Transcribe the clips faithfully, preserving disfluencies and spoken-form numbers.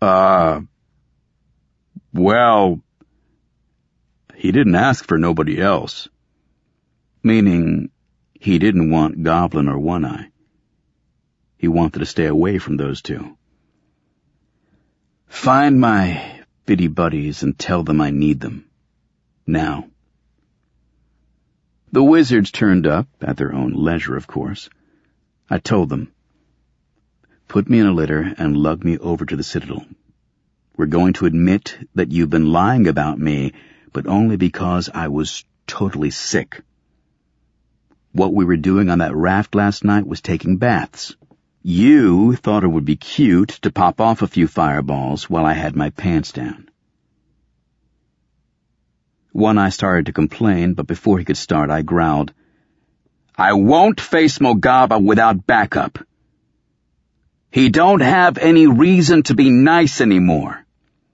Uh, well, he didn't ask for nobody else. Meaning, he didn't want Goblin or One-Eye. He wanted to stay away from those two. Find my biddy buddies and tell them I need them. Now. The wizards turned up, at their own leisure, of course. I told them, put me in a litter and lug me over to the Citadel. We're going to admit that you've been lying about me, but only because I was totally sick. What we were doing on that raft last night was taking baths. You thought it would be cute to pop off a few fireballs while I had my pants down. One-Eye started to complain, but before he could start, I growled, I won't face Mogaba without backup. He don't have any reason to be nice anymore.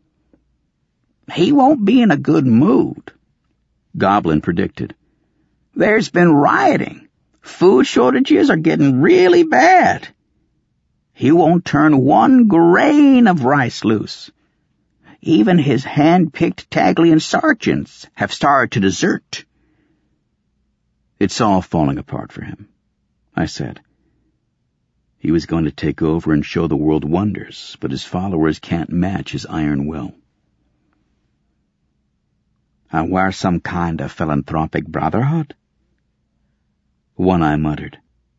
He won't be in a good mood, Goblin predicted. There's been rioting. Food shortages are getting really bad. He won't turn one grain of rice loose. Even his hand-picked Taglian sergeants have started to desert. It's all falling apart for him, I said. He was going to take over and show the world wonders, but his followers can't match his iron will. And we're some kind of philanthropic brotherhood? One-Eye muttered.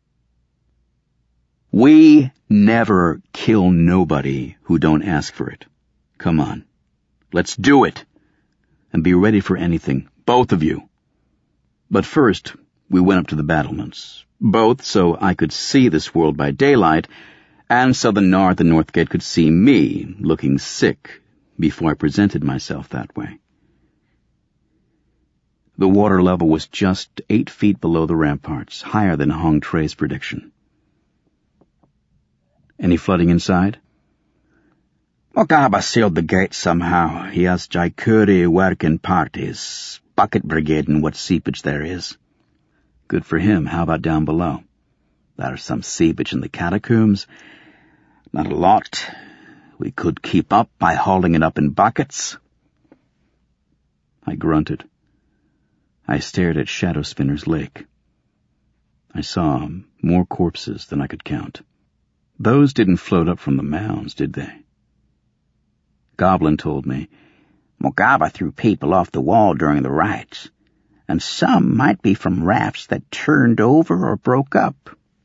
We never kill nobody who don't ask for it. Come on. Let's do it. And be ready for anything, both of you. But first, we went up to the battlements, both so I could see this world by daylight, and so the Narth and Northgate could see me, looking sick, before I presented myself that way. The water level was just eight feet below the ramparts, higher than Hong Tre's prediction. Any flooding inside? Mogaba sealed the gate somehow. He has Jaikuri working parties, bucket brigade and what seepage there is. Good for him. How about down below? There's some seepage in the catacombs. Not a lot. We could keep up by hauling it up in buckets. I grunted. I stared at Shadow Spinner's lake. I saw more corpses than I could count. Those didn't float up from the mounds, did they? Goblin told me, Mogaba threw people off the wall during the riots, and some might be from rafts that turned over or broke up.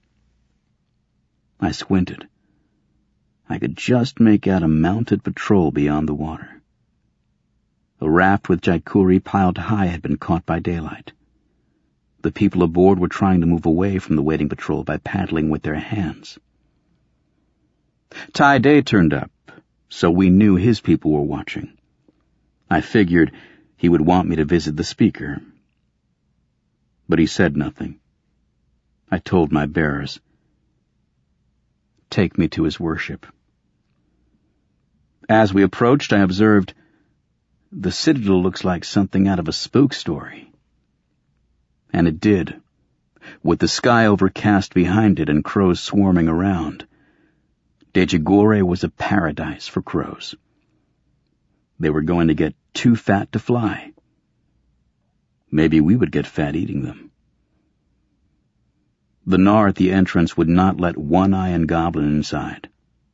I squinted. I could just make out a mounted patrol beyond the water. A raft with Jaikuri piled high had been caught by daylight. The people aboard were trying to move away from the waiting patrol by paddling with their hands. Tai Day turned up, so we knew his people were watching. I figured he would want me to visit the speaker. But he said nothing. I told my bearers, take me to his worship. As we approached, I observed, the Citadel looks like something out of a spook story. And it did, with the sky overcast behind it and crows swarming around. Dejigore was a paradise for crows. They were going to get too fat to fly. Maybe we would get fat eating them. The Gnar at the entrance would not let One-Eye and Goblin inside.